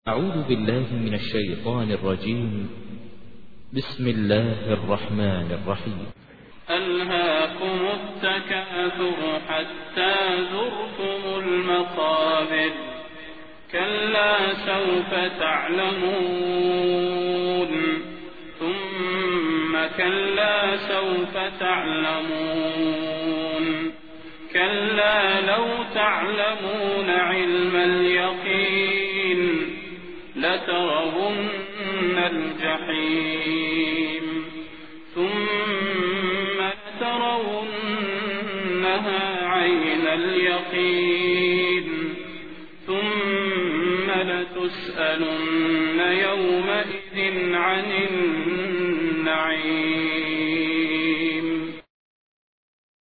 أعوذ بالله من الشيطان الرجيم. بسم الله الرحمن الرحيم. ألهاكم التكاثر حتى زرتم المقابر كلا سوف تعلمون ثم كلا سوف تعلمون كلا لو تعلمون علم اليقين لترون الجحيم ثم لترونها عين اليقين ثم لتسألن يومئذ عن